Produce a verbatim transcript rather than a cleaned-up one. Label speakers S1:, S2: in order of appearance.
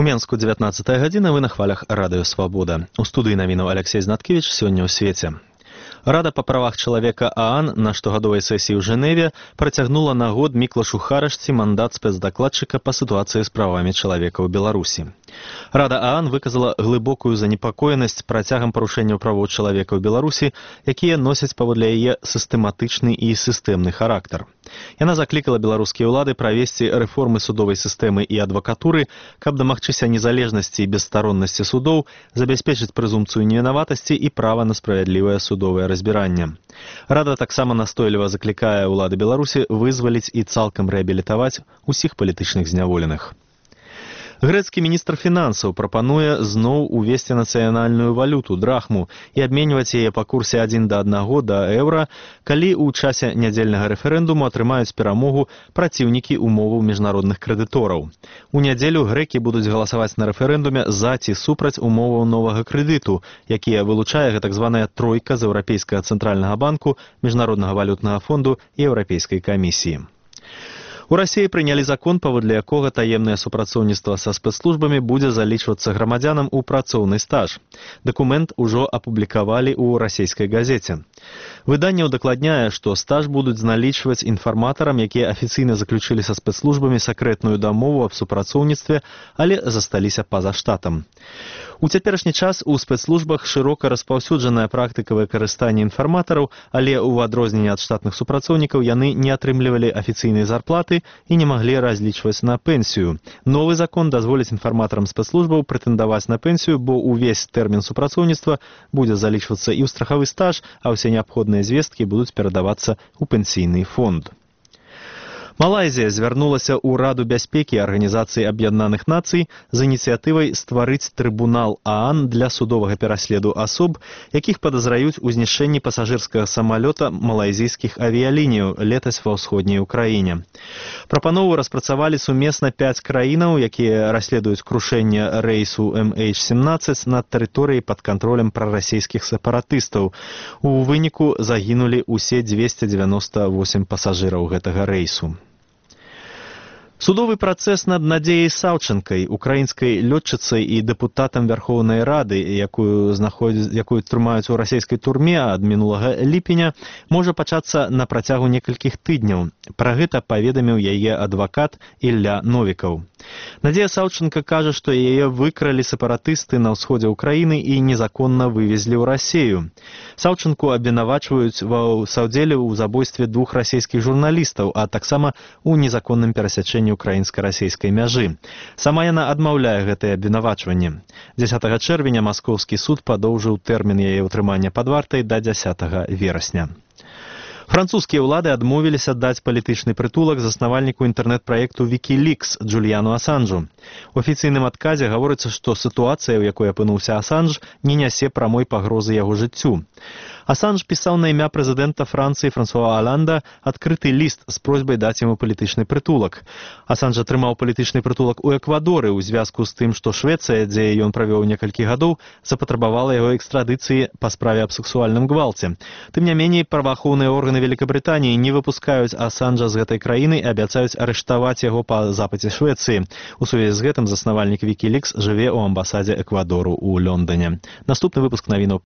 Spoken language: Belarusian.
S1: Менску дзевятнаццатая гадзіна, вы на хвалях радыё Свабода. У студыі навінаў Алексей Знаткевіч сёння ў свеце. Рада па правах чалавека ААН на штогадовай сесіі ў Жэневе працягнула на год Міклашу Харашці мандат спецдакладчыка па сітуацыі з правамі чалавека ў Беларусі. Рада ААН выказала глыбокую занепакоенасць працягам парушэнняў правоў чалавека ў Беларусі, якія носяць паводле яе сістэматычны і сістэмны характар. Яна заклікала беларускія ўлады правесці рэформы судовай сістэмы і адвакатуры, каб дамагчыся незалежнасці і бесстароннасці судоў, забяспечыць прэзумпцыю невінаватасці і права на справядлівае судовае разбіранне. Рада таксама настойліва заклікае ўлады Беларусі вызваліць і цалкам рэабілітаваць усіх палітычных зняволеных. Грэцкі міністр фінансаў прапануе зноў увесці нацыянальную валюту драхму і абменьваць яе па курсе адзін да аднаго да еўра, калі ў часе нядзельнага рэферэндуму атрымаюць перамогу праціўнікі умоваў міжнародных крэдытораў. У нядзелю грэкі будуць галасаваць на рэферэндуме за ці супраць умоваў новага крэдыту, якія вылучае так званая тройка з Еўрапейскага цэнтральнага банку, Міжнароднага валютнага фонду і Еўрапейскай камісіі. У Расіі прынялі закон, паводле якога таемнае супрацоўніцтва са спецслужбамі будзе залічвацца грамадзянам у працоўны стаж. Дакумент ужо апублікавалі ў расійскай газеце. Выданне ўдакладняе, што стаж будуць налічваць інфарматарам, якія афіцыйна заключылі са спецслужбамі сакрэтную дамову аб супрацоўніцтве, але засталіся па-за штатам. У цяперашні час у спецслужбах шырока распаўсюджаная практыка выкарыстання інфарматараў, але ў адрозненне ад штатных супрацоўнікаў яны не атрымлівалі афіцыйнай зарплаты і не маглі разлічваць на пенсію. Новы закон дазволіць інфарматарам спецслужбаў прэтэндаваць на пенсію, бо ўвесь тэрмін супрацоўніцтва будзе залічвацца і ў страхавы стаж, а ўсе неабходныя звесткі будуць перадавацца ў пенсійны фонд. Малайзія звярнулася ў Раду бяспекі Арганізацыі Аб'яднаных Нацый з ініцыятывай стварыць трыбунал ААН для судовага пераследу асоб, якіх падазраюць у знішчэнні пасажырскага самалёта малайзійскіх авіялінияў летась ва ўсходняй Украіне. Прапанову распрацавалі сумесна пяць краінаў, якія расследуюць крушэнне рэйсу эм эйч сямнаццаць над тэрыторыяй пад кантролем прарасійскіх сепаратыстаў. У выніку загінулі ўсе дзвесце дзевяноста восем пасажыраў гэтага рэйсу. Судовы працэс над Надзеяй Саўчэнкай, украінскай лётчыцай і дэпутатам Вярхоўнай Рады, якую, знаходз... якую трымаюць у расійскай турме ад мінулага ліпеня, можа пачацца на працягу некалькіх тыдняў. Пра гэта паведаміў яе адвакат Ілля Новікаў. Надзея Саўчэнка кажа, што яе выкралі сепаратысты на ўсходзе ўкраіны і незаконна вывезлі ў Расію. Саўчэнку абвінавачваюць ва саўдзеле ў забойстве двух расійскіх журналістаў, а таксама ў незаконным перасячэнні украінска-расійскай мяжы. Сама яна адмаўляе гэтае абвінавачванне. дзесятага чэрвеня маскоўскі суд падоўжыў тэрмін яе ўтрымання пад вартай да дзясятага верасня. Французскія ўлады адмовіліся даць палітычны прытулак заснавальніку інтэрнэт-праекту Wikileaks Джуліяну Асанжу. У афіцыйным адказе гаворыцца, што сітуацыя, у якой апынуўся Асанж, не нясе прамой пагрозы яго жыццю. Асанж пісаў на імя прэзідэнта Францыі Франсуа Аланда адкрыты ліст з просьбай даць яму палітычны прытулак. Асанж атрымаў палітычны прытулак у Эквадоры ў звязку з тым, што Швецыя, дзе ён правёў некалькі гадоў, запатрабавала яго экстрадыцыі па справе аб сексуальным гвалце. Тым не меней, праваахоўныя органы Великабрытаніі не выпускаюць Асанжа з гэтай краіны і абяцаюць арыштаваць яго па запыце Швецыі. У сувязі з гэтым заснавальнік Wikileaks жыве ў амбасадзе Эквадору ў Лондоне. Наступны выпуск навінаў